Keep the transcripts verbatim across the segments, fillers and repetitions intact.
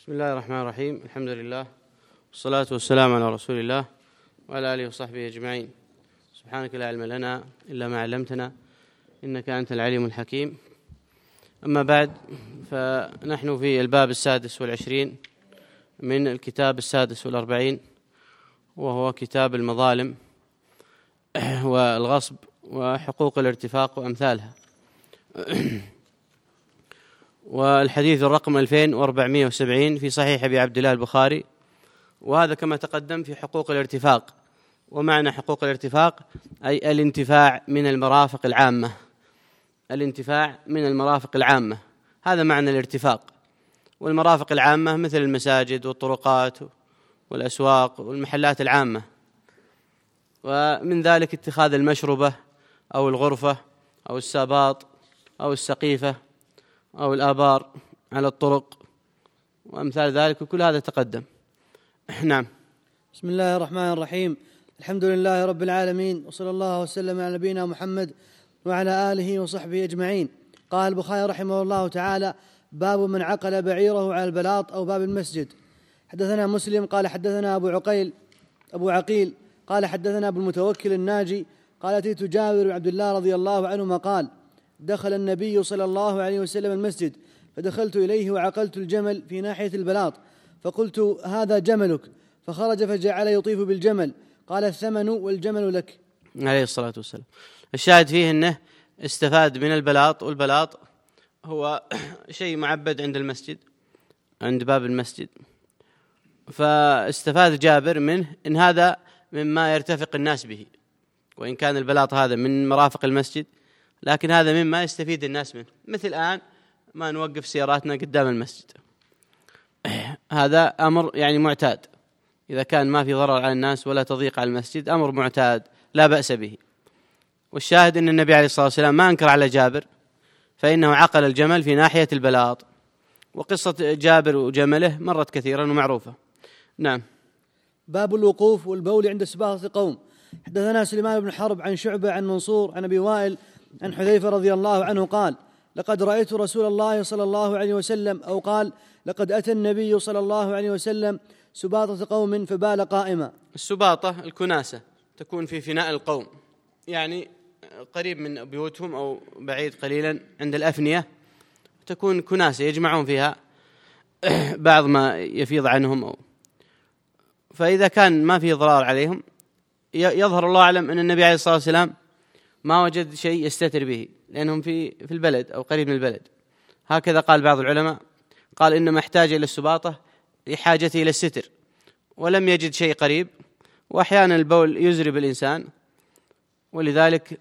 بسم الله الرحمن الرحيم. الحمد لله والصلاة والسلام على رسول الله وعلى آله وصحبه أجمعين. سبحانك لا علم لنا إلا ما علمتنا إنك أنت العليم الحكيم. أما بعد، فنحن في الباب السادس والعشرين من الكتاب السادس والأربعين، وهو كتاب المظالم والغصب وحقوق الارتفاق وأمثالها. والحديث الرقم ألفين وأربعمائة وسبعين في صحيح أبي عبد الله البخاري، وهذا كما تقدم في حقوق الارتفاق. ومعنى حقوق الارتفاق أي الانتفاع من المرافق العامة، الانتفاع من المرافق العامة، هذا معنى الارتفاق. والمرافق العامة مثل المساجد والطرقات والأسواق والمحلات العامة، ومن ذلك اتخاذ المشربة أو الغرفة أو الساباط أو السقيفة أو الآبار على الطرق وأمثال ذلك، وكل هذا تقدم. نعم. بسم الله الرحمن الرحيم. الحمد لله رب العالمين، وصلى الله وسلم على نبينا محمد وعلى آله وصحبه أجمعين. قال البخاري رحمه الله تعالى: باب من عقل بعيره على البلاط أو باب المسجد. حدثنا مسلم قال حدثنا أبو عقيل أبو عقيل قال حدثنا أبو المتوكل الناجي قال: أتيت جابر بن عبد الله رضي الله عنهما قال: دخل النبي صلى الله عليه وسلم المسجد، فدخلت إليه وعقلت الجمل في ناحية البلاط، فقلت: هذا جملك، فخرج فجعل يطيف بالجمل، قال: الثمن والجمل لك. عليه الصلاة والسلام. الشاهد فيه أنه استفاد من البلاط، والبلاط هو شيء معبد عند المسجد، عند باب المسجد، فاستفاد جابر منه أن هذا مما يرتفق الناس به، وإن كان البلاط هذا من مرافق المسجد، لكن هذا مما يستفيد الناس منه، مثل الآن ما نوقف سياراتنا قدام المسجد. هذا أمر يعني معتاد، إذا كان ما في ضرر على الناس ولا تضييق على المسجد، أمر معتاد لا بأس به. والشاهد أن النبي عليه الصلاة والسلام ما أنكر على جابر، فإنه عقل الجمل في ناحية البلاط. وقصة جابر وجمله مرت كثيرا ومعروفة. نعم. باب الوقوف والبول عند سباطة قوم. حدثنا سليمان بن حرب عن شعبة عن منصور عن أبي وائل عن حذيفة رضي الله عنه قال: لقد رأيت رسول الله صلى الله عليه وسلم، أو قال: لقد أتى النبي صلى الله عليه وسلم سباطة قوم فبال قائما. السباطة الكناسة تكون في فناء القوم، يعني قريب من بيوتهم أو بعيد قليلا عند الأفنية، تكون كناسة يجمعون فيها بعض ما يفيض عنهم أو. فإذا كان ما في ضرار عليهم، يظهر الله أعلم أن النبي عليه الصلاة والسلام ما وجد شيء يستتر به، لأنهم في في البلد أو قريب من البلد. هكذا قال بعض العلماء، قال إنما احتاج إلى السباطة لحاجته إلى الستر، ولم يجد شيء قريب. وأحيانا البول يزرب الإنسان، ولذلك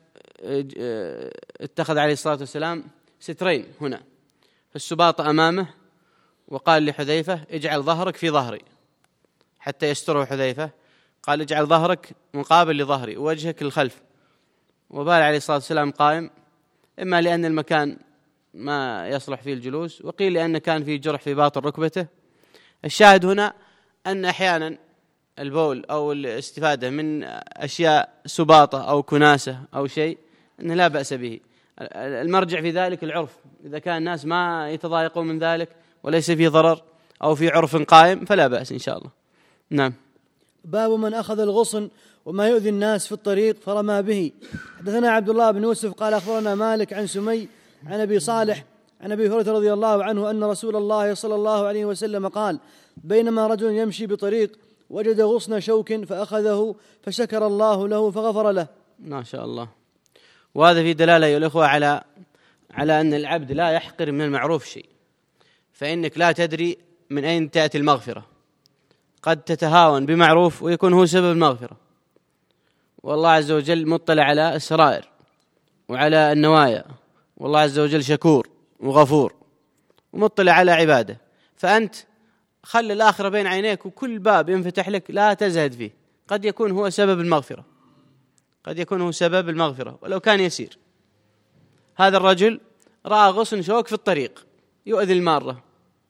اتخذ عليه الصلاة والسلام سترين هنا، فالسباطة أمامه، وقال لحذيفة: اجعل ظهرك في ظهري، حتى يستره حذيفة. قال: اجعل ظهرك مقابل لظهري ووجهك للخلف. وبال عليه الصلاة والسلام قائم، إما لأن المكان ما يصلح فيه الجلوس، وقيل لأن كان فيه جرح في باطن ركبته. الشاهد هنا أن أحيانا البول أو الاستفادة من أشياء سباطة أو كناسة أو شيء أنه لا بأس به. المرجع في ذلك العرف، إذا كان الناس ما يتضايقون من ذلك وليس فيه ضرر أو في عرف قائم فلا بأس إن شاء الله. نعم. باب من أخذ الغصن وما يؤذي الناس في الطريق فرمى به. حدثنا عبد الله بن يوسف قال أخبرنا مالك عن سمي عن أبي صالح عن أبي هريرة رضي الله عنه أن رسول الله صلى الله عليه وسلم قال: بينما رجل يمشي بطريق وجد غصن شوك فأخذه فشكر الله له فغفر له. ما شاء الله. وهذا في دلالة يا الأخوة على على أن العبد لا يحقر من المعروف شيء، فإنك لا تدري من أين تأتي المغفرة، قد تتهاون بمعروف ويكون هو سبب المغفرة. والله عز وجل مطلع على السرائر وعلى النوايا، والله عز وجل شكور وغفور ومطلع على عباده. فأنت خلي الآخرة بين عينيك، وكل باب ينفتح لك لا تزهد فيه، قد يكون هو سبب المغفرة، قد يكون هو سبب المغفرة ولو كان يسير. هذا الرجل رأى غصن شوك في الطريق يؤذي المارة،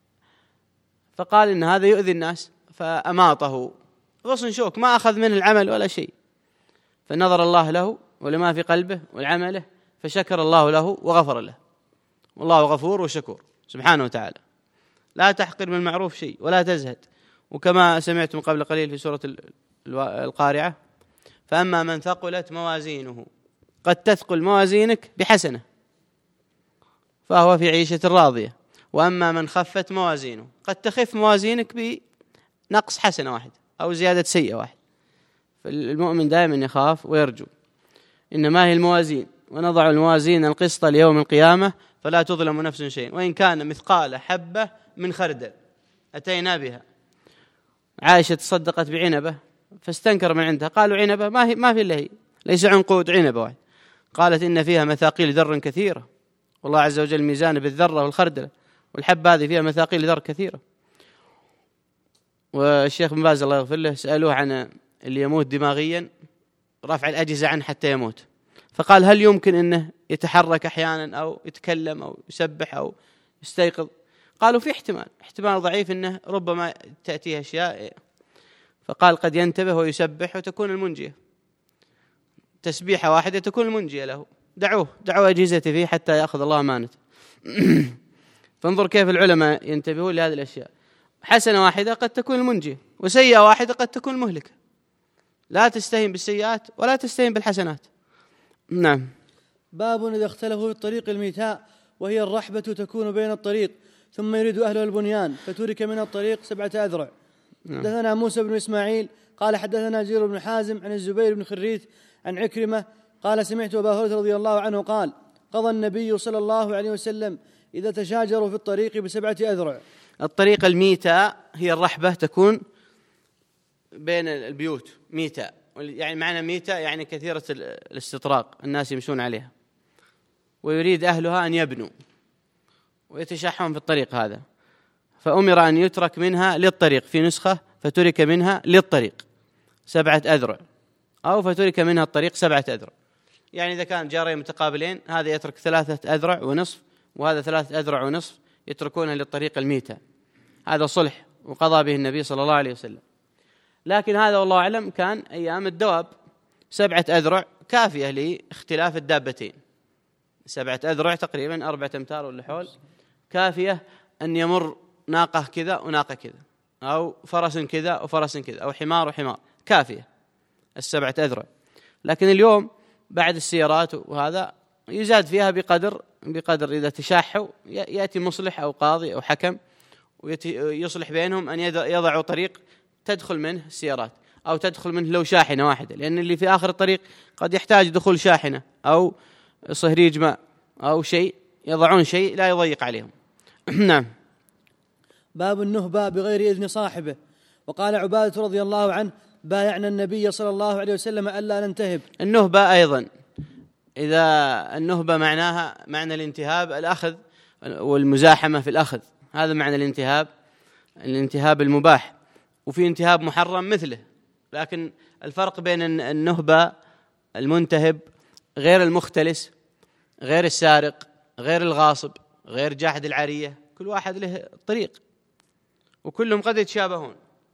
فقال إن هذا يؤذي الناس، فأماطه. غصن شوك ما أخذ منه العمل ولا شيء، فنظر الله له ولما في قلبه والعمله، فشكر الله له وغفر له، والله غفور وشكور سبحانه وتعالى. لا تحقر من المعروف شيء ولا تزهد. وكما سمعتم قبل قليل في سورة القارعة: فأما من ثقلت موازينه، قد تثقل موازينك بحسنة فهو في عيشة راضية، وأما من خفت موازينه قد تخف موازينك بنقص حسنة واحدة أو زيادة سيئة واحدة. فالمؤمن دائما يخاف ويرجو. إنما هي الموازين، ونضع الموازين القسط ليوم القيامة فلا تظلم نفس شيء وإن كان مثقال حبة من خردل أتينا بها. عائشة تصدقت بعنبة فاستنكر من عندها، قالوا عنبة ما, هي ما في إلا هي، ليس عنقود، عنبة واحد. قالت إن فيها مثاقيل ذر كثيرة، والله عز وجل ميزان بالذرة والخردلة، والحبة هذه فيها مثاقيل ذر كثيرة. والشيخ بن باز الله يغفر له سألوه عن اللي يموت دماغيا، رفع الأجهزة عنه حتى يموت، فقال: هل يمكن أنه يتحرك أحيانا أو يتكلم أو يسبح أو يستيقظ؟ قالوا في احتمال احتمال ضعيف أنه ربما تأتيه أشياء. فقال: قد ينتبه ويسبح وتكون المنجية، تسبيحة واحدة تكون المنجية له. دعوه دعوا أجهزتي فيه حتى يأخذ الله أمانته. فانظر كيف العلماء ينتبهون لهذه الأشياء. حسنة واحدة قد تكون المنجية، وسيئة واحدة قد تكون المهلكة. لا تستهين بالسيئات ولا تستهين بالحسنات. نعم. باب إذا اختلفوا في الطريق الميتاء، وهي الرحبة تكون بين الطريق ثم يريد أهله البنيان فترك من الطريق سبعة أذرع. نعم. حدثنا موسى بن إسماعيل قال حدثنا زير بن حازم عن الزبير بن خريث عن عكرمة قال سمعت أبا هريرة رضي الله عنه قال: قضى النبي صلى الله عليه وسلم إذا تشاجروا في الطريق بسبعة أذرع. الطريق الميتاء هي الرحبة تكون بين البيوت، ميتاء يعني معنى ميتاء يعني كثيرة الاستطراق، الناس يمشون عليها، ويريد أهلها أن يبنوا ويتشحون في الطريق هذا، فأمر أن يترك منها للطريق، في نسخة فترك منها للطريق سبعة أذرع، أو فترك منها الطريق سبعة أذرع. يعني إذا كان جارين متقابلين، هذا يترك ثلاثة أذرع ونصف وهذا ثلاثة أذرع ونصف، يتركونها للطريق الميتاء. هذا صلح وقضى به النبي صلى الله عليه وسلم. لكن هذا والله أعلم كان أيام الدواب، سبعة أذرع كافية لاختلاف الدابتين، سبعة أذرع تقريبا أربعة أمتار ولا حول، كافية أن يمر ناقة كذا وناقة كذا، أو فرس كذا وفرس كذا، أو حمار وحمار، كافية السبعة أذرع. لكن اليوم بعد السيارات وهذا يزاد فيها بقدر بقدر إذا تشاحوا يأتي مصلح أو قاضي أو حكم ويصلح بينهم أن يضعوا طريق تدخل منه السيارات، أو تدخل منه لو شاحنة واحدة، لأن اللي في آخر الطريق قد يحتاج دخول شاحنة أو صهريج ماء أو شيء، يضعون شيء لا يضيق عليهم. نعم. باب النهبة بغير إذن صاحبه. وقال عبادة رضي الله عنه: بايعنا النبي صلى الله عليه وسلم ألا ننتهب. النهبة أيضا، إذا النهبة معناها معنى الانتهاب، الأخذ والمزاحمة في الأخذ، هذا معنى الانتهاب، الانتهاب المباح. وفي انتهاب محرم مثله، لكن الفرق بين النهبة المنتهب غير المختلس، غير السارق، غير الغاصب، غير جاحد العارية، كل واحد له طريق وكلهم قد يتشابهون.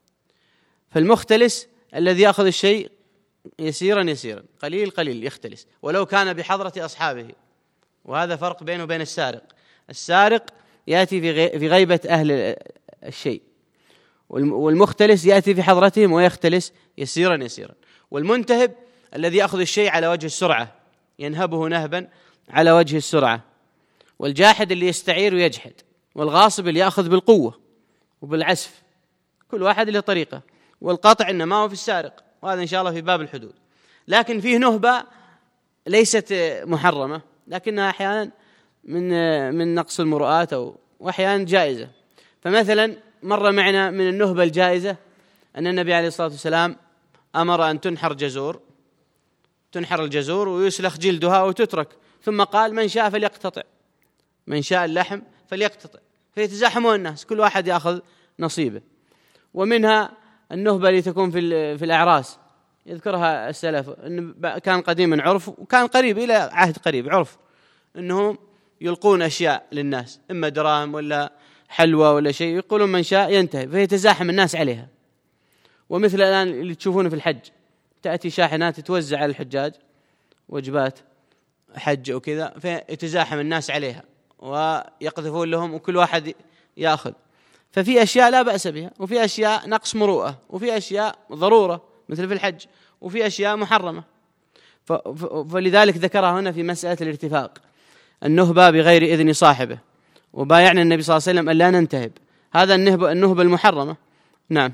فالمختلس الذي يأخذ الشيء يسيرا يسيرا، قليل قليل يختلس ولو كان بحضرة أصحابه، وهذا فرق بينه وبين السارق. السارق يأتي في غيبة أهل الشيء، والمختلس يأتي في حضرتهم ويختلس يسيرا يسيرا. والمنتهب الذي يأخذ الشيء على وجه السرعة، ينهبه نهبا على وجه السرعة. والجاحد اللي يستعير ويجحد. والغاصب اللي يأخذ بالقوة وبالعسف، كل واحد له طريقة. والقطع إنما هو في السارق، وهذا إن شاء الله في باب الحدود. لكن فيه نهبة ليست محرمة، لكنها أحيانا من من نقص المروءات أو وأحيانا جائزة. فمثلا مر معنا من النهبة الجائزة أن النبي عليه الصلاة والسلام أمر أن تنحر جزور، تنحر الجزور ويسلخ جلدها وتترك، ثم قال: من شاء فليقتطع، من شاء اللحم فليقتطع، فيتزاحمون الناس، كل واحد يأخذ نصيبه. ومنها النهبة اللي تكون في في الأعراس، يذكرها السلف أن كان قديما عرف، وكان قريب إلى عهد قريب عرف، أنهم يلقون أشياء للناس، إما دراهم ولا حلوى ولا شيء، يقولون من شاء ينتهي، فيتزاحم الناس عليها. ومثل الآن اللي تشوفونه في الحج، تأتي شاحنات توزع على الحجاج وجبات حج وكذا، فيتزاحم الناس عليها ويقذفون لهم وكل واحد يأخذ. ففي أشياء لا بأس بها، وفي أشياء نقص مروءة، وفي أشياء ضرورة مثل في الحج، وفي أشياء محرمة. فلذلك ذكرها هنا في مسألة الارتفاق، النهبة بغير إذن صاحبه، وبايعنا النبي صلى الله عليه وسلم أن لا ننتهب، هذا النهبة النهبة المحرمة. نعم.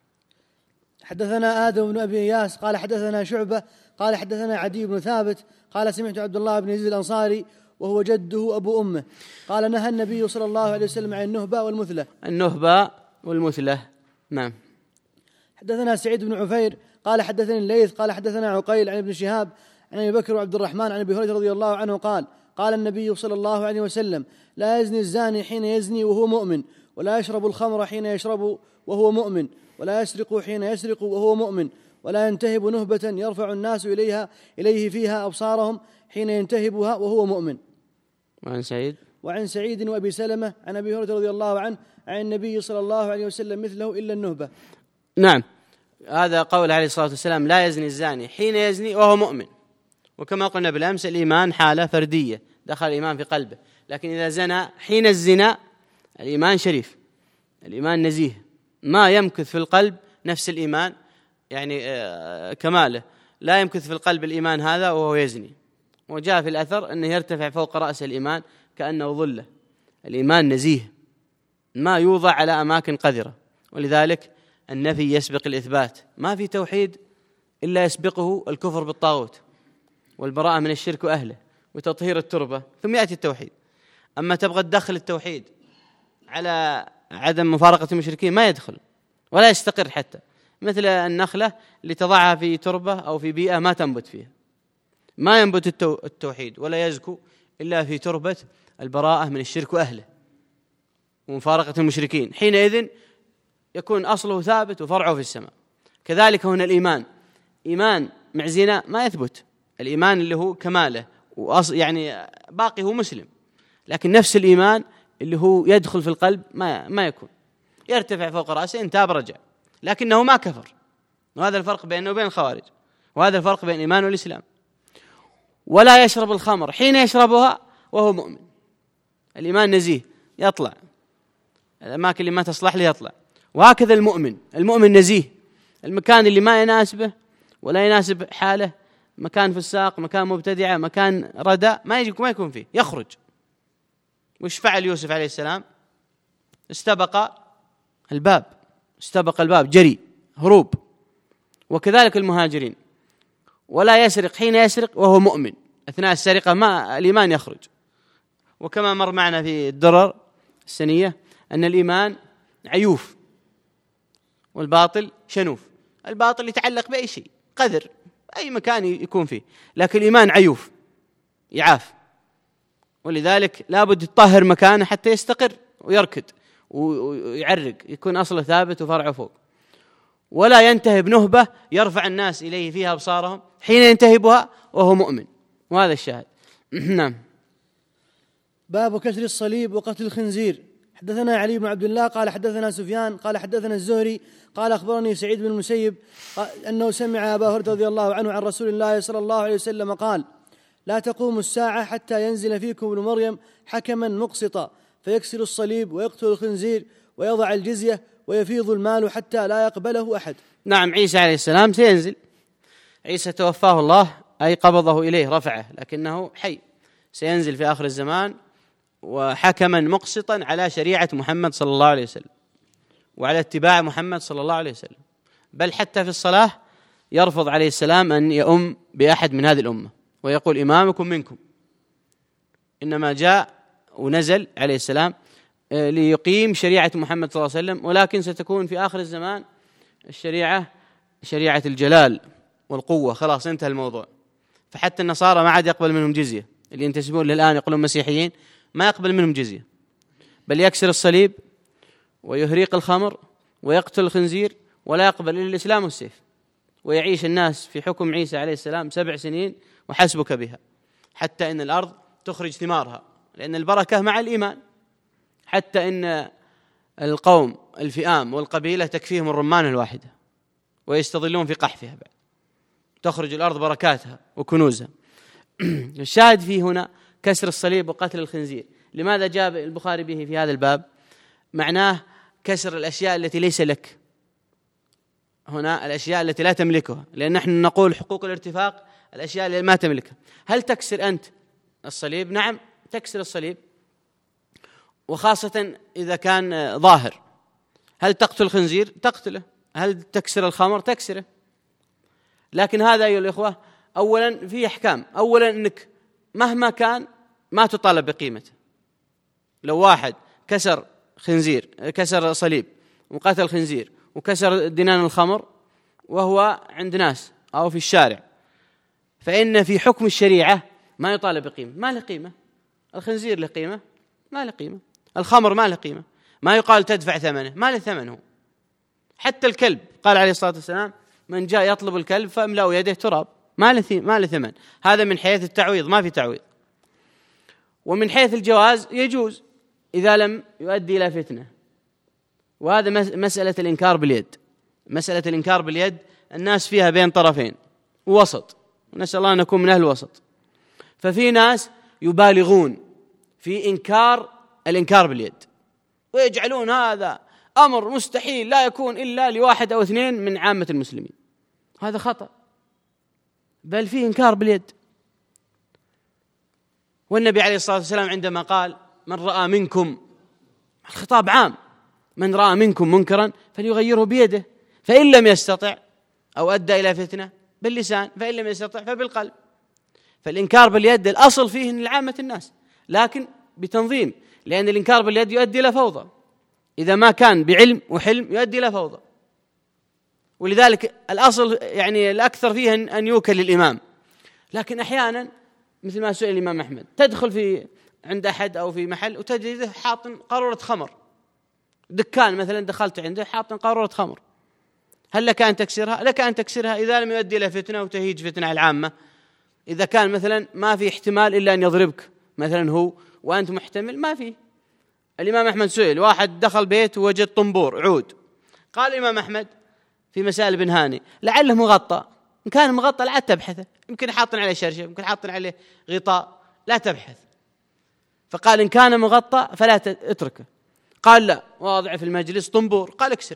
حدثنا آدم بن أبي إياس قال حدثنا شعبة قال حدثنا عدي بن ثابت قال سمعت عبد الله بن يزيد الأنصاري وهو جده أبو أمه قال نهى النبي صلى الله عليه وسلم عن النهبة والمثلة. النهبة والمثلة. نعم. حدثنا سعيد بن عفير قال حدثني الليث قال حدثنا عقيل عن ابن شهاب عن أبي بكر وعبد الرحمن عن أبي هريرة رضي الله عنه قال قال النبي صلى الله عليه وسلم لا يزني الزاني حين يزني وهو مؤمن، ولا يشرب الخمر حين يشرب وهو مؤمن، ولا يسرق حين يسرق وهو مؤمن، ولا ينتهب نهبة يرفع الناس إليها إليه فيها أبصارهم حين ينتهبها وهو مؤمن. وعن سعيد وعن سعيد وأبي سلمة عن أبي هريرة رضي الله عنه عن النبي صلى الله عليه وسلم مثله إلا النهبة. نعم. هذا قول عليه الصلاة والسلام لا يزني الزاني حين يزني وهو مؤمن، وكما قلنا بالأمس الإيمان حالة فردية، دخل الإيمان في قلبه، لكن إذا زنى حين الزنا الإيمان شريف، الإيمان نزيه، ما يمكث في القلب نفس الإيمان، يعني كماله لا يمكث في القلب الإيمان هذا وهو يزني. وجاء في الأثر أنه يرتفع فوق رأس الإيمان كأنه ظلة. الإيمان نزيه ما يوضع على أماكن قذرة، ولذلك النفي يسبق الإثبات، ما في توحيد إلا يسبقه الكفر بالطاغوت والبراءة من الشرك وأهله وتطهير التربة، ثم يأتي التوحيد. أما تبغى تدخل التوحيد على عدم مفارقة المشركين ما يدخل ولا يستقر، حتى مثل النخلة اللي تضعها في تربة أو في بيئة ما تنبت فيها، ما ينبت التوحيد ولا يزكو إلا في تربة البراءة من الشرك وأهله ومفارقة المشركين، حينئذ يكون أصله ثابت وفرعه في السماء. كذلك هنا الإيمان، إيمان مع زنا ما يثبت، الإيمان اللي هو كماله وأص يعني باقي هو مسلم، لكن نفس الإيمان اللي هو يدخل في القلب ما ما يكون، يرتفع فوق رأسه إن تاب رجع، لكنه ما كفر. وهذا الفرق بينه وبين الخوارج، وهذا الفرق بين الإيمان والإسلام. ولا يشرب الخمر حين يشربها وهو مؤمن، الإيمان نزيه يطلع الأماكن اللي ما تصلح له يطلع. وهكذا المؤمن، المؤمن نزيه، المكان اللي ما يناسبه ولا يناسب حاله، مكان فساق، مكان مبتدعة، مكان ردى، ما يجي ما يكون فيه، يخرج. وش فعل يوسف عليه السلام؟ استبق الباب، استبق الباب جري هروب. وكذلك المهاجرين، ولا يسرق حين يسرق وهو مؤمن، أثناء السرقة ما الإيمان يخرج. وكما مر معنا في الدرر السنية أن الإيمان عيوف والباطل شنوف. الباطل يتعلق بأي شيء قذر، أي مكان يكون فيه، لكن الإيمان عيوف يعاف، ولذلك لابد يطهر مكانه حتى يستقر ويركد ويعرق، يكون أصله ثابت وفرعه فوق. ولا ينتهب نهبة يرفع الناس إليه فيها أبصارهم حين ينتهبها وهو مؤمن، وهذا الشاهد. نعم. باب كسر الصليب وقتل الخنزير. حدثنا علي بن عبد الله قال حدثنا سفيان قال حدثنا الزهري قال أخبرني سعيد بن المسيب أنه سمع أبا هريرة رضي الله عنه عن رسول الله صلى الله عليه وسلم قال لا تقوم الساعة حتى ينزل فيكم ابن مريم حكما مقسطا فيكسر الصليب ويقتل الخنزير ويضع الجزية ويفيض المال حتى لا يقبله أحد. نعم، عيسى عليه السلام سينزل. عيسى توفاه الله أي قبضه إليه رفعه، لكنه حي، سينزل في آخر الزمان وحكما مقسطا على شريعة محمد صلى الله عليه وسلم وعلى اتباع محمد صلى الله عليه وسلم، بل حتى في الصلاة يرفض عليه السلام أن يؤم بأحد من هذه الأمة ويقول إمامكم منكم، إنما جاء ونزل عليه السلام ليقيم شريعة محمد صلى الله عليه وسلم، ولكن ستكون في آخر الزمان الشريعة شريعة الجلال والقوة، خلاص انتهى الموضوع. فحتى النصارى ما عاد يقبل منهم جزية، اللي ينتسبون للآن يقولون مسيحيين ما يقبل منهم جزية، بل يكسر الصليب ويهريق الخمر ويقتل الخنزير ولا يقبل إلا الإسلام والسيف، ويعيش الناس في حكم عيسى عليه السلام سبع سنين وحسبك بها، حتى إن الأرض تخرج ثمارها، لأن البركة مع الإيمان. حتى إن القوم الفئام والقبيلة تكفيهم الرمان الواحدة ويستظلون في قحفها بعد، تخرج الأرض بركاتها وكنوزها. الشاهد فيه هنا كسر الصليب وقتل الخنزير. لماذا جاب البخاري به في هذا الباب؟ معناه كسر الأشياء التي ليس لك، هنا الأشياء التي لا تملكها، لأن نحن نقول حقوق الارتفاق الأشياء التي ما تملكها. هل تكسر أنت الصليب؟ نعم تكسر الصليب، وخاصة إذا كان ظاهر. هل تقتل الخنزير؟ تقتله. هل تكسر الخمر؟ تكسره. لكن هذا أيها الإخوة أولا فيه أحكام. أولا أنك مهما كان ما تطالب بقيمته. لو واحد كسر خنزير، كسر صليب وقتل خنزير وكسر دنان الخمر وهو عند ناس أو في الشارع، فإن في حكم الشريعة ما يطالب بقيمة. ما له قيمة. الخنزير له قيمة؟ ما له قيمة. الخمر ما له قيمة، ما يقال تدفع ثمنه، ما له ثمنه. حتى الكلب قال عليه الصلاة والسلام من جاء يطلب الكلب فاملأوا يده تراب، ما له ما له ثمن. هذا من حيث التعويض، ما في تعويض. ومن حيث الجواز يجوز إذا لم يؤدي إلى فتنة. وهذا مسألة الإنكار باليد. مسألة الإنكار باليد الناس فيها بين طرفين وسط، ونسأل الله أن نكون من أهل الوسط. ففي ناس يبالغون في إنكار الإنكار باليد، ويجعلون هذا أمر مستحيل لا يكون إلا لواحد أو اثنين من عامة المسلمين. هذا خطأ، بل فيه إنكار باليد. والنبي عليه الصلاة والسلام عندما قال من رأى منكم، الخطاب عام، من رأى منكم منكرا فليغيره بيده، فإن لم يستطع أو أدى إلى فتنة باللسان، فإن لم يستطع فبالقلب. فالإنكار باليد الأصل فيه إن لعامة الناس، لكن بتنظيم، لأن الإنكار باليد يؤدي إلى فوضى. إذا ما كان بعلم وحلم يؤدي إلى فوضى. ولذلك الأصل يعني الأكثر فيه أن يوكل للإمام. لكن أحيانا مثل ما سئل الإمام أحمد، تدخل في عند أحد أو في محل وتجده حاطن قارورة خمر، دكان مثلا دخلت عنده حاطن قارورة خمر، هل لك أن تكسرها؟ لك أن تكسرها إذا لم يؤدي إلى فتنة وتهيج فتنة العامة. إذا كان مثلا ما في احتمال إلا أن يضربك مثلا هو وأنت محتمل، ما في. الإمام أحمد سئل، واحد دخل بيت ووجد طنبور عود، قال الإمام أحمد في مسائل ابن هاني لعله مغطى، إن كان مغطى لا تبحث، يمكن حاطن عليه شرشف، يمكن حاطن عليه غطاء، لا تبحث. فقال إن كان مغطى فلا تتركه. قال لا، واضع في المجلس طنبور، قال اكسره،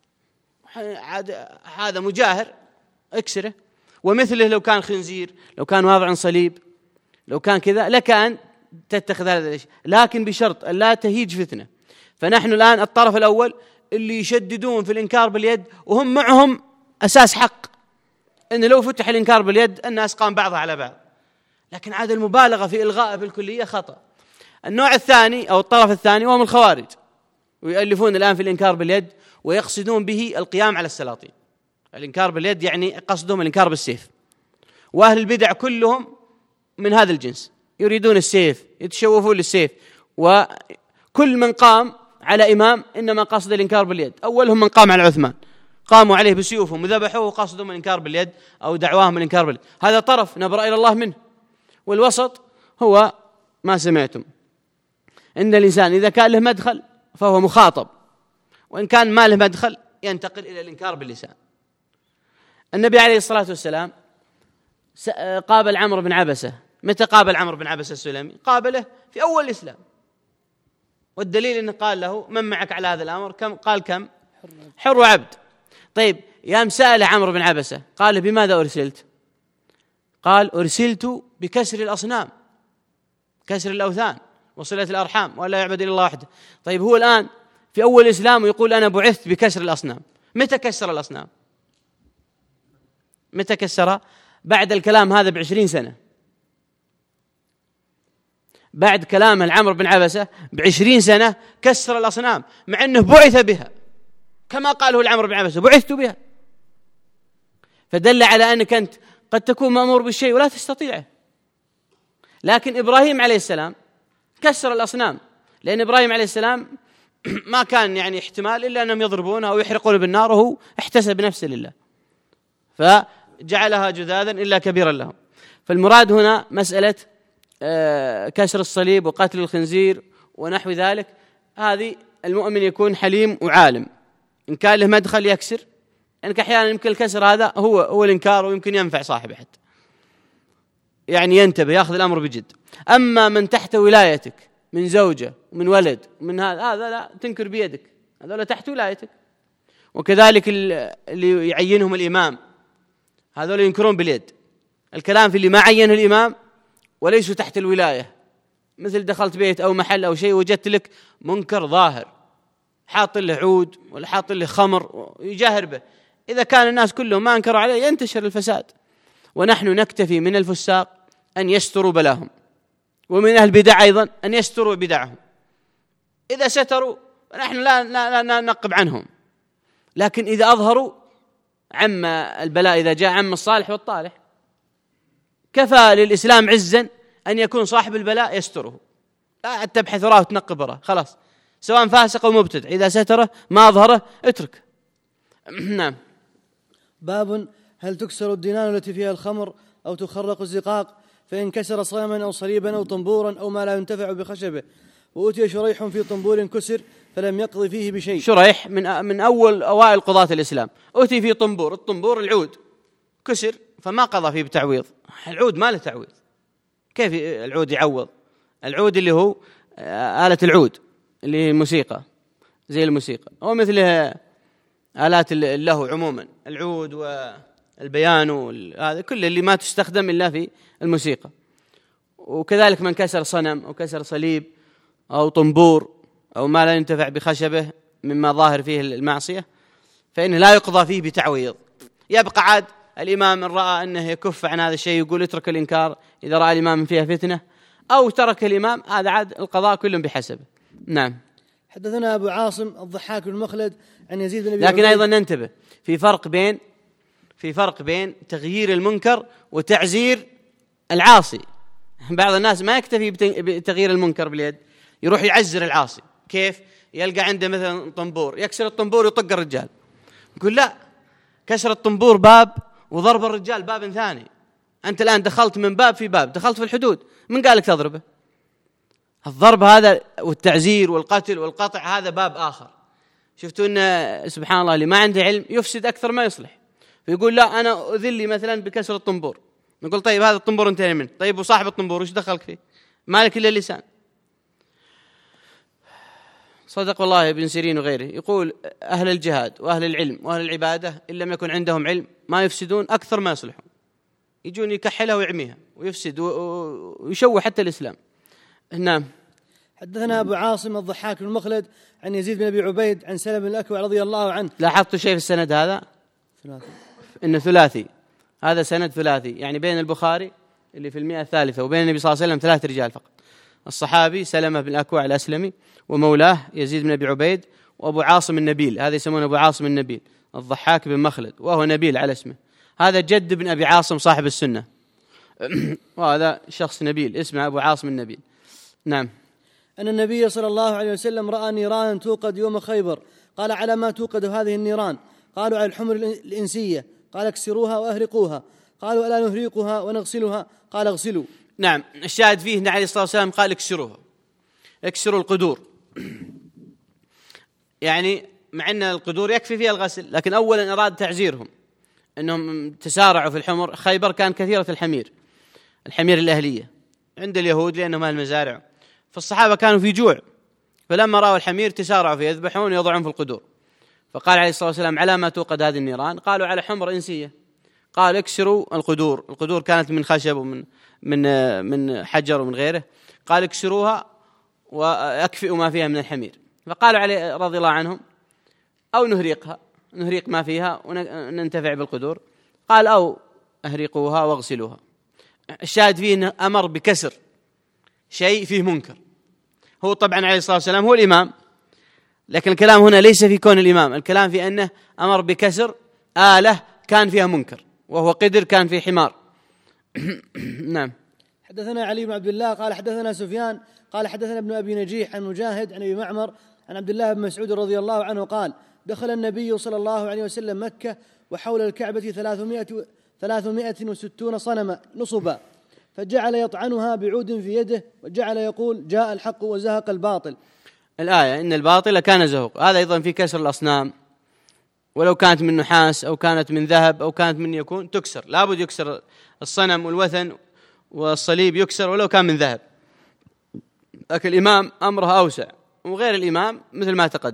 هذا مجاهر، اكسره. ومثله لو كان خنزير، لو كان واضع صليب، لو كان كذا، لك أن تتخذ هذا الشيء، لكن بشرط أن لا تهيج فتنة. فنحن الآن الطرف الأول اللي يشددون في الإنكار باليد، وهم معهم أساس حق أن لو فتح الإنكار باليد الناس قام بعضها على بعض، لكن عاد المبالغة في إلغاء بالكلية خطأ. النوع الثاني أو الطرف الثاني وهم الخوارج، ويؤلفون الآن في الإنكار باليد ويقصدون به القيام على السلاطين. الإنكار باليد يعني قصدهم الإنكار بالسيف، وأهل البدع كلهم من هذا الجنس، يريدون السيف، يتشوفون للسيف. وكل من قام على إمام إنما قصد الإنكار باليد. أولهم من قام على عثمان، قاموا عليه بسيوفهم وذبحوه، قصدهم الإنكار باليد أو دعواهم الإنكار باليد. هذا طرف نبرأ إلى الله منه. والوسط هو ما سمعتم، إن الإنسان إذا كان له مدخل فهو مخاطب، وإن كان ما له مدخل ينتقل إلى الإنكار باللسان. النبي عليه الصلاة والسلام قابل عمرو بن عبسة. متى قابل عمرو بن عبسة السلمي؟ قابله في أول الإسلام، والدليل أنه قال له من معك على هذا الأمر؟ كم؟ قال كم؟ حر وعبد. طيب يا سأل عمرو بن عبسة قال بماذا أرسلت؟ قال أرسلت بكسر الأصنام، كسر الأوثان وصلة الأرحام ولا يعبد إلا الله وحده. طيب هو الآن في أول الإسلام ويقول أنا بعثت بكسر الأصنام. متى كسر الأصنام؟ متى كسرها؟ بعد الكلام هذا بعشرين سنة، بعد كلام العمر بن عبسة بعشرين سنة كسر الأصنام، مع أنه بعث بها كما قاله العمر بن عبسة، بعثت بها. فدل على أنك أنت قد تكون مأمور بالشيء ولا تستطيعه. لكن إبراهيم عليه السلام كسر الأصنام، لأن إبراهيم عليه السلام ما كان يعني احتمال إلا أنهم يضربونه أو يحرقون بالنار، وهو احتسب نفسه لله فجعلها جذاذا إلا كبيرا لهم. فالمراد هنا مسألة كسر الصليب وقتل الخنزير ونحو ذلك. هذه المؤمن يكون حليم وعالم، إن كان له مدخل يكسر، إنك أحيانا يمكن الكسر هذا هو هو الإنكار، ويمكن ينفع صاحبه حتى، يعني ينتبه يأخذ الأمر بجد. أما من تحت ولايتك من زوجة ومن ولد ومن هذا هذا لا تنكر بيدك، هذول تحت ولايتك. وكذلك اللي يعينهم الإمام هذول ينكرون باليد. الكلام في اللي ما عينه الإمام وليسوا تحت الولاية، مثل دخلت بيت أو محل أو شيء وجدت لك منكر ظاهر حاط له عود ولا حاط له خمر ويجاهر به، إذا كان الناس كلهم ما أنكروا عليه ينتشر الفساد. ونحن نكتفي من الفساق أن يستروا بلاهم، ومن أهل البدع أيضا أن يستروا بدعهم. إذا ستروا نحن لا, لا, لا ننقب عنهم، لكن إذا أظهروا عم البلاء، إذا جاء عم الصالح والطالح. كفى للإسلام عزا أن يكون صاحب البلاء يستره، لا تبحث وراه وتنقب وراه، خلاص سواء فاسق أو مبتدع، إذا ستره ما أظهره اترك. نعم. باب هل تكسر الدنان التي فيها الخمر أو تخرق الزقاق، فإن كسر صنما أو صليبا أو طنبورا أو ما لا ينتفع بخشبه. وأتي شريح في طنبور كسر فلم يقض فيه بشيء. شريح من من أول أوائل قضاة الإسلام، أتي في طنبور، الطنبور العود كسر فما قضى فيه بتعويض. العود ما له تعويض، كيف العود يعوض؟ العود اللي هو آلة العود اللي هي الموسيقى، زي الموسيقى، أو مثل آلات اللهو عموما، العود والبيانو، هذا كل اللي ما تستخدم إلا في الموسيقى. وكذلك من كسر صنم أو كسر صليب أو طنبور أو ما لا ينتفع بخشبه مما ظاهر فيه المعصية، فإنه لا يقضى فيه بتعويض. يبقى عاد الإمام إن رأى أنه يكف عن هذا الشيء يقول اترك الإنكار إذا رأى الإمام فيها فتنة، أو ترك الإمام، هذا عاد القضاء كلهم بحسبه. نعم. حدثنا أبو عاصم الضحاك بن مخلد عن يزيد بن أبي لكن أيضا ننتبه في فرق بين في فرق بين تغيير المنكر وتعزير العاصي. بعض الناس ما يكتفي بتغيير المنكر باليد، يروح يعزر العاصي. كيف؟ يلقى عنده مثلا طنبور، يكسر الطنبور ويطق الرجال. يقول لا، كسر الطنبور باب وضرب الرجال باب ثاني. أنت الآن دخلت من باب في باب، دخلت في الحدود، من قالك تضربه؟ الضرب هذا والتعزير والقتل والقطع هذا باب آخر. شفتوا أن سبحان الله اللي ما عنده علم يفسد أكثر ما يصلح، فيقول لا أنا أذلي مثلا بكسر الطنبور. نقول طيب هذا الطنبور انتهي منه، طيب وصاحب الطنبور وش دخلك فيه؟ مالك إلا اللسان. صدق والله ابن سيرين وغيره يقول أهل الجهاد وأهل العلم وأهل العبادة إن لم يكن عندهم علم ما يفسدون أكثر ما يصلحون، يجون يكحلها ويعميها ويفسد ويشوه حتى الإسلام. نعم. حدثنا أبو عاصم الضحاك بن مخلد عن يزيد بن أبي عبيد عن سلم بن الأكوع رضي الله عنه. لاحظت شيء في السند هذا؟ ثلاثي. إنه ثلاثي، هذا سند ثلاثي، يعني بين البخاري اللي في المئة الثالثة وبين النبي صلى الله عليه وسلم ثلاث رجال فقط: الصحابي سلمة بن الأكوع الأسلمي، ومولاه يزيد بن أبي عبيد، وأبو عاصم النبيل، هذا يسمونه أبو عاصم النبيل الضحاك بن مخلد، وهو نبيل على اسمه. هذا جد بن أبي عاصم صاحب السنة وهذا شخص نبيل اسمه أبو عاصم النبيل. نعم. أن النبي صلى الله عليه وسلم رأى نيرانا توقد يوم خيبر، قال: على ما توقد هذه النيران؟ قالوا: على الحمر الإنسية. قال: اكسروها وأهرقوها. قالوا: ألا نهريقها ونغسلها؟ قال: اغسلوا. نعم. الشاهد فيه النبي عليه الصلاة والسلام قال: اكسروها، اكسروا القدور. يعني مع أن القدور يكفي فيها الغسل، لكن أولا أراد تعزيرهم أنهم تسارعوا في الحمر. خيبر كان كثيرة الحمير، الحمير الأهلية عند اليهود لأنهم أهل المزارع، فالصحابة كانوا في جوع، فلما رأوا الحمير تسارعوا فيه، يذبحون ويضعون في القدور. فقال عليه الصلاة والسلام: على ما توقد هذه النيران؟ قالوا: على حمر إنسية. قال: اكسروا القدور. القدور كانت من خشب ومن من من حجر ومن غيره. قال: اكسروها وأكفئوا ما فيها من الحمير. فقالوا عليه رضي الله عنهم: أو نهريقها، نهريق ما فيها وننتفع بالقدور. قال: أو أهريقوها واغسلوها. الشاهد فيه أنه أمر بكسر شيء فيه منكر. هو طبعا عليه الصلاة والسلام هو الإمام، لكن الكلام هنا ليس في كون الإمام، الكلام في أنه أمر بكسر آلة كان فيها منكر، وهو قدر كان فيه حمار. نعم. حدثنا علي بن عبد الله قال: حدثنا سفيان قال: حدثنا ابن أبي نجيح عن مجاهد عن أبي معمر عن عبد الله بن مسعود رضي الله عنه قال: دخل النبي صلى الله عليه وسلم مكة وحول الكعبة ثلاثمائة ثلاثمائة وستون صنما نصبا، فجعل يطعنها بعود في يده وجعل يقول: جاء الحق وزهق الباطل. الآية: إن الباطل كان زهوق. هذا أيضا في كسر الأصنام، ولو كانت من نحاس أو كانت من ذهب أو كانت من يكون تكسر، لابد يكسر الصنم والوثن والصليب يكسر ولو كان من ذهب. لكن الإمام أمره أوسع، وغير الإمام مثل ما تقدم.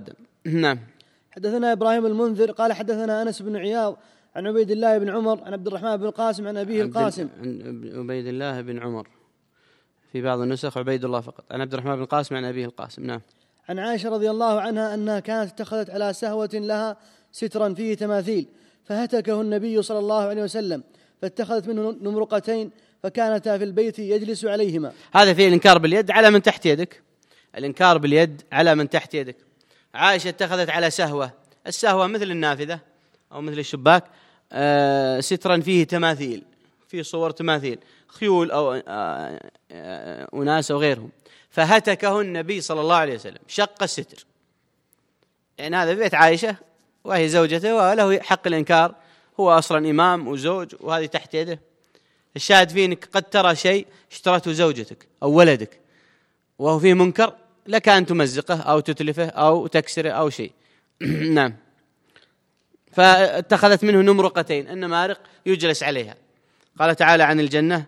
نعم. حدثنا إبراهيم المنذر قال حدثنا أنس بن عياض عن عبيد الله بن عمر عن عبد الرحمن بن القاسم عن أبيه القاسم. عن عبيد الله بن عمر، في بعض النسخ عبيد الله فقط، عن عبد الرحمن بن القاسم عن أبيه القاسم. نعم. عن عائشة رضي الله عنها أنها كانت اتخذت على سهوة لها سترا فيه تماثيل، فهتكه النبي صلى الله عليه وسلم، فاتخذت منه نمرقتين فكانتا في البيت يجلس عليهما. هذا فيه الإنكار باليد على من تحت يدك، الإنكار باليد على من تحت يدك. عائشة اتخذت على سهوة، السهوة مثل النافذة أو مثل الشباك، آه سترا فيه تماثيل، فيه صور تماثيل، خيول أو آه آه أناس أو غيرهم، فهتكه النبي صلى الله عليه وسلم، شق الستر. يعني هذا في بيت عائشة وهي زوجته وله حق الإنكار، هو أصلا إمام وزوج وهذه تحت يده. الشاهد فيه أنك قد ترى شيء اشترته زوجتك أو ولدك وهو فيه منكر، لك أن تمزقه أو تتلفه أو تكسره أو شيء. نعم. فاتخذت منه نمرقتين، النمارق يجلس عليها. قال تعالى عن الجنة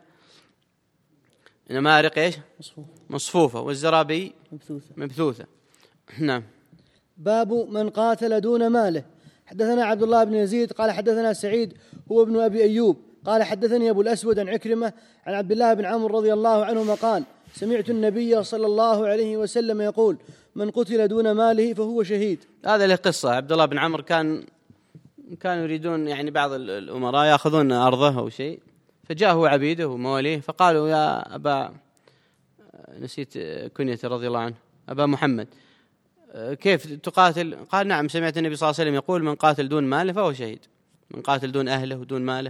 نمارق إيش؟ مصفوفة، والزرابي مبثوثة, مبثوثة. نعم. باب من قاتل دون ماله. حدثنا عبد الله بن يزيد قال حدثنا سعيد هو ابن أبي أيوب قال حدثني أبو الأسود عن عكرمة عن عبد الله بن عمرو رضي الله عنهما قال سمعت النبي صلى الله عليه وسلم يقول من قتل دون ماله فهو شهيد. هذا له قصة. عبد الله بن عمرو كان كانوا يريدون يعني بعض الأمراء يأخذون أرضه أو شيء، فجاءه عبيده ومواليه فقالوا يا أبا، نسيت كنيته رضي الله عنه، أبا محمد، كيف تقاتل؟ قال نعم سمعت النبي صلى الله عليه وسلم يقول من قاتل دون ماله فهو شهيد، من قاتل دون أهله ودون ماله.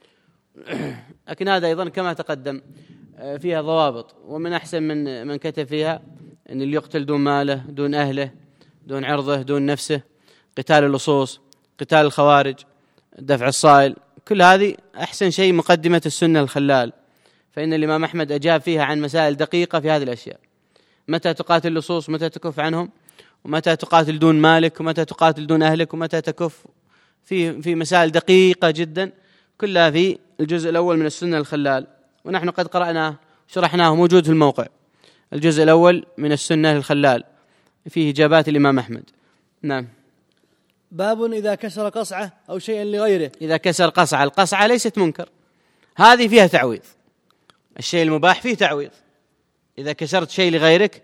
لكن هذا أيضا كما تقدم فيها ضوابط، ومن أحسن من من كتب فيها أن اللي يقتل دون ماله دون أهله دون عرضه دون نفسه، قتال اللصوص، قتال الخوارج، دفع الصائل، كل هذه أحسن شيء مقدمة السنة الخلال، فإن الإمام أحمد أجاب فيها عن مسائل دقيقة في هذه الأشياء، متى تقاتل اللصوص، متى تكف عنهم، ومتى تقاتل دون مالك، ومتى تقاتل دون أهلك، ومتى تكف، في في مسائل دقيقة جدا كلها في الجزء الأول من السنة الخلال، ونحن قد قرأناه شرحناه، موجود في الموقع، الجزء الأول من السنة الخلال فيه إجابات الإمام أحمد. نعم. باب إذا كسر قصعة أو شيئا لغيره. إذا كسر قصعة، القصعة ليست منكر، هذه فيها تعويض، الشيء المباح فيه تعويض. إذا كسرت شيء لغيرك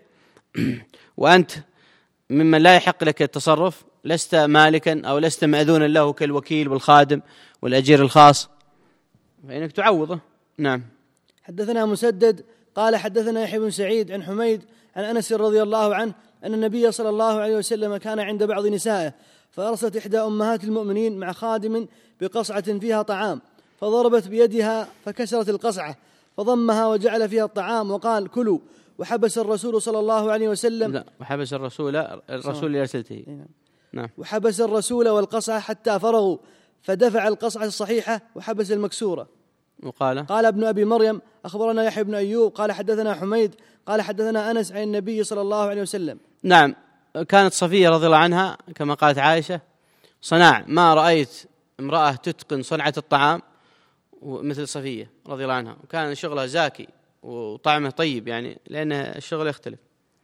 وأنت ممن لا يحق لك التصرف، لست مالكا أو لست مأذونا له كالوكيل والخادم والأجير الخاص، فإنك تعوضه. نعم. حدثنا مسدد قال حدثنا يحيى بن سعيد عن حميد عن أنس رضي الله عنه أن النبي صلى الله عليه وسلم كان عند بعض نسائه، فأرسلت إحدى أمهات المؤمنين مع خادم بقصعة فيها طعام، فضربت بيدها فكسرت القصعة، فضمها وجعل فيها الطعام وقال كلوا، وحبس الرسول صلى الله عليه وسلم لا وحبس الرسول الرسول اللي أرسلته. نعم. وحبس الرسول والقصعة حتى فرغوا، فدفع القصعة الصحيحة وحبس المكسورة. وقال قال ابن أبي مريم أخبرنا يحيى بن أيوب قال حدثنا حميد قال حدثنا أنس عن النبي صلى الله عليه وسلم. نعم. كانت صفية رضي الله عنها كما قالت عائشة صناع، ما رأيت امرأة تتقن صنعة الطعام مثل صفية رضي الله عنها، وكان شغلها زاكي وطعمه طيب، يعني لأن الشغل يختلف.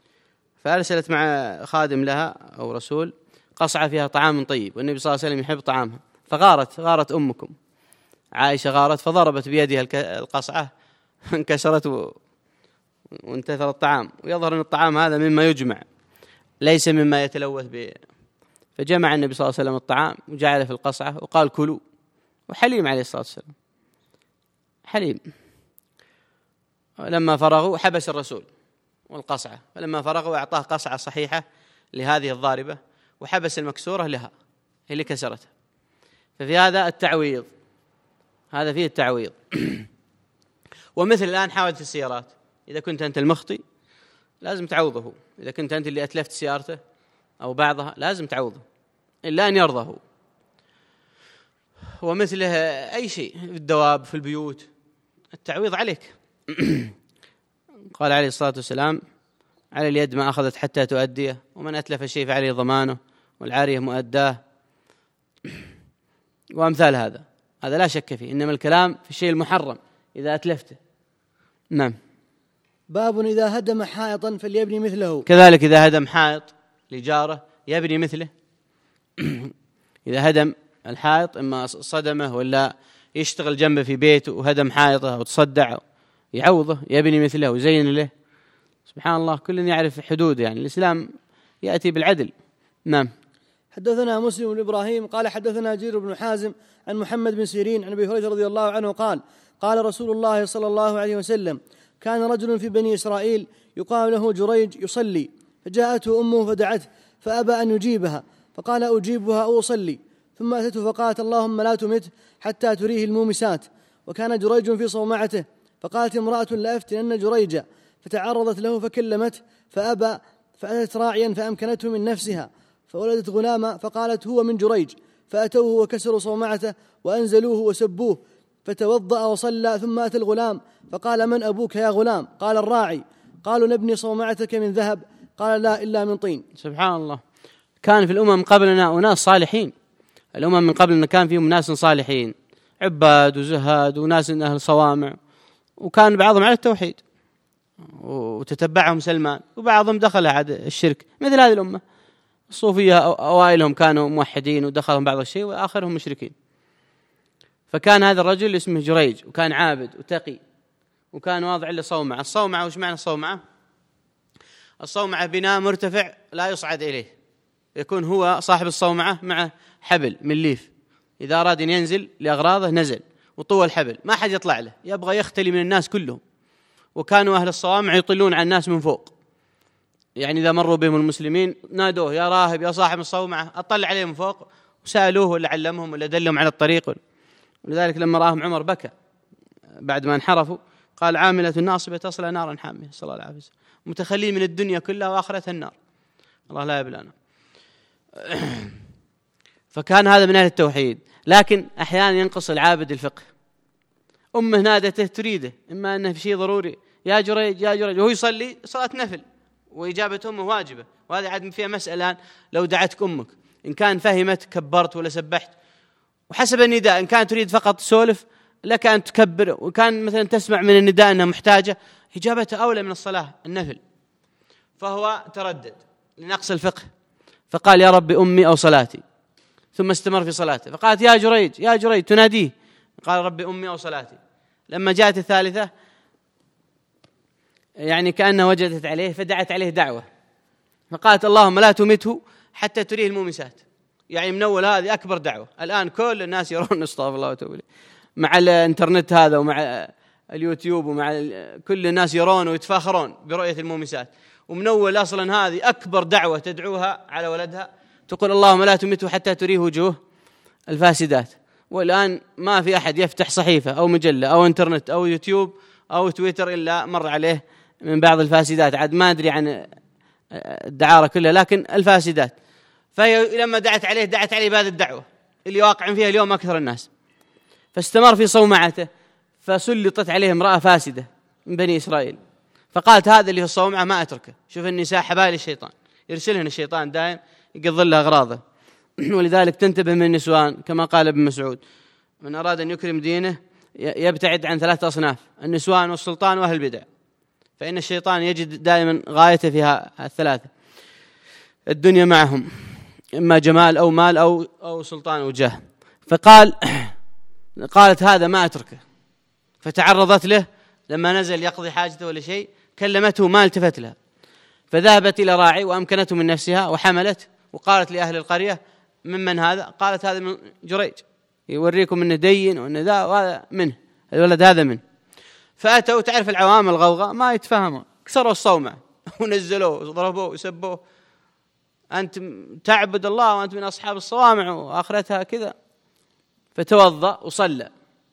فأرسلت مع خادم لها أو رسول قصعة فيها طعام طيب، والنبي صلى الله عليه وسلم يحب طعامها، فغارت غارت أمكم عائشة غارت فضربت بيدها القصعة انكسرت و... وانتثر الطعام، ويظهر أن الطعام هذا مما يجمع ليس مما يتلوث به، فجمع النبي صلى الله عليه وسلم الطعام وجعله في القصعة وقال كلوا، وحليم عليه الصلاة والسلام حليم. لما فرغوا حبس الرسول والقصعة، فلما فرغوا أعطاه قصعة صحيحة لهذه الضاربة وحبس المكسورة لها هي اللي كسرتها. ففي هذا التعويض، هذا فيه التعويض. ومثل الآن حاولت السيارات، إذا كنت أنت المخطئ لازم تعوضه، إذا كنت أنت اللي أتلفت سيارته أو بعضها لازم تعوضه إلا أن يرضه. ومثله أي شيء في الدواب في البيوت التعويض عليك. قال عليه الصلاة والسلام على اليد ما أخذت حتى تؤديه، ومن أتلف الشيء فعليه ضمانه والعارية مؤداه، وأمثال هذا، هذا لا شك فيه، إنما الكلام في الشيء المحرم إذا أتلفته. نعم. باب إذا هدم حائطا فليبني مثله. كذلك إذا هدم حائط لجاره يبني مثله. إذا هدم الحائط إما صدمه ولا يشتغل جنبه في بيته وهدم حائطه أو تصدع يعوضه، يبني مثله ويزين له. سبحان الله، كل يعرف حدود، يعني الإسلام يأتي بالعدل. نعم. حدثنا مسلم بن إبراهيم قال حدثنا جرير بن حازم عن محمد بن سيرين عن أبي هريرة رضي الله عنه قال قال رسول الله صلى الله عليه وسلم: كان رجل في بني إسرائيل يقال له جريج يصلي، فجاءته أمه فدعته فأبى أن يجيبها، فقال: أجيبها أو أصلي. ثم أتته فقالت: اللهم لا تمته حتى تريه المومسات. وكان جريج في صومعته، فقالت امرأة: لأفتنن جريجا، فتعرضت له فكلمته فأبى، فأتت راعيا فأمكنته من نفسها، فولدت غلاما، فقالت: هو من جريج. فأتوه وكسروا صومعته وأنزلوه وسبوه، فتوضأ وصلى. ثم أتى الغلام فقال: من أبوك يا غلام؟ قال: الراعي. قالوا: نبني صومعتك من ذهب؟ قال: لا، إلا من طين. سبحان الله. كان في الأمم قبلنا أناس صالحين، الأمم من قبلنا كان فيهم ناس صالحين، عباد وزهاد وناس من أهل صوامع، وكان بعضهم على التوحيد وتتبعهم سلمان، وبعضهم دخل عاد الشرك مثل هذه الأمة. الصوفية أوائلهم كانوا موحدين ودخلهم بعض الشيء وآخرهم مشركين. فكان هذا الرجل اسمه جريج، وكان عابد وتقي، وكان واضع له صومعة. الصومعة وش معنى الصومعة؟ الصومعة بناء مرتفع لا يصعد إليه، يكون هو صاحب الصومعة مع حبل من ليف، إذا أراد أن ينزل لأغراضه نزل، وطول الحبل ما حد يطلع له، يبغى يختلي من الناس كلهم. وكانوا أهل الصوامع يطلون على الناس من فوق، يعني إذا مروا بهم المسلمين نادوه: يا راهب يا صاحب الصومعة، أطلع عليهم من فوق، وسألوه ولا علمهم ولا دلهم على الطريق. ولذلك لما راهم عمر بكى بعد ما انحرفوا، قال: عاملة ناصبة تصلى نارا حامية، صلى الله عليه وسلم، متخلين من الدنيا كلها وآخرتها النار، الله لا يبلانا. فكان هذا من أهل التوحيد. لكن أحيانا ينقص العابد الفقه، أمه نادته تريده، إما أنه في شيء ضروري: يا جريج يا جريج، وهو يصلي صلاة نفل، وإجابة أمه واجبة. وهذا عاد فيها مسألة، لو دعتك أمك إن كان فهمت كبرت ولا سبحت، وحسب النداء، إن كان تريد فقط سولف لك أن تكبر، وكان مثلا تسمع من النداء أنها محتاجة، إجابته أولى من الصلاة النفل. فهو تردد لنقص الفقه، فقال: يا رب أمي أو صلاتي، ثم استمر في صلاته. فقالت: يا جريج يا جريج، تناديه، قال: رب أمي أو صلاتي. لما جاءت الثالثة يعني كأنها وجدت عليه، فدعت عليه دعوة، فقالت: اللهم لا تمته حتى تريه المومسات. يعني من أول هذه أكبر دعوة. الآن كل الناس يرون، استغفر الله وتوب إليه، مع الانترنت هذا ومع اليوتيوب ومع كل الناس يرون ويتفاخرون برؤية المومسات. ومن أول أصلا هذه أكبر دعوة تدعوها على ولدها، تقول: اللهم لا تمته حتى تريه وجوه الفاسدات. والآن ما في أحد يفتح صحيفة أو مجلة أو انترنت أو يوتيوب أو تويتر إلا مر عليه من بعض الفاسدات، عاد ما أدري عن الدعارة كلها، لكن الفاسدات. فهي لما دعت عليه دعت عليه بهذه الدعوة اللي واقع فيها اليوم أكثر الناس. فاستمر في صومعته، فسلطت عليه امرأة فاسدة من بني إسرائيل، فقالت: هذا اللي في الصومعة ما أتركه. شوف النساء حبال الشيطان، يرسلهن الشيطان دائم يقضي لها أغراضه. ولذلك تنتبه من النسوان، كما قال ابن مسعود: من أراد أن يكرم دينه يبتعد عن ثلاثة أصناف: النسوان والسلطان وأهل البدع، فإن الشيطان يجد دائما غايته فيها الثلاثة، الدنيا معهم، إما جمال أو مال أو أو سلطان أو جاه. فقال قالت: هذا ما أتركه. فتعرضت له لما نزل يقضي حاجته ولا شيء، كلمته ما التفت لها، فذهبت إلى راعي وأمكنته من نفسها وحملت، وقالت لأهل القرية: ممن هذا؟ قالت: هذا من جريج، يوريكم أنه دين وأنه ذا، وهذا منه، الولد هذا منه. فأتوا، تعرف العوام الغوغاء ما يتفهموا، كسروا الصومع ونزلوه وضربوه وسبوه: أنت تعبد الله وأنت من أصحاب الصوامع وآخرتها كذا. فتوضأ وصلى،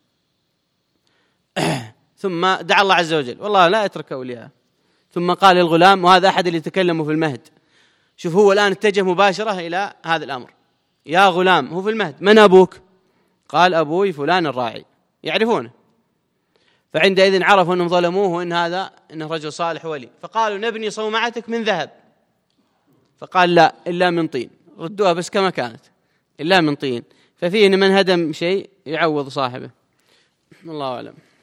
ثم دعا الله عز وجل، والله لا يترك أولياءه. ثم قال للغلام، وهذا أحد اللي تكلموا في المهد، شوف هو الآن اتجه مباشرة إلى هذا الأمر: يا غلام، هو في المهد، من أبوك؟ قال: أبوي فلان الراعي، يعرفونه. فعندئذ عرفوا أنهم ظلموه وإن هذا إنه رجل صالح ولي، فقالوا: نبني صومعتك من ذهب. فقال: لا، إلا من طين. ردوها بس كما كانت، إلا من طين. ففيه من هدم شيء يعوض صاحبه. الله أعلم.